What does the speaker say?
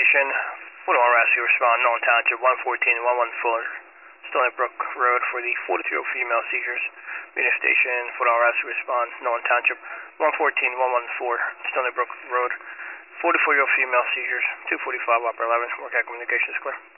Station, Woodlawn Rescue respond, Nolan Township, 114-114, Stony Brook Road for the 43-year-old female seizures. Meeting Station, Woodlawn Rescue respond, Nolan Township, 114-114, Stony Brook Road, 44-year-old female seizures, 245 Upper 11, work out communications clear.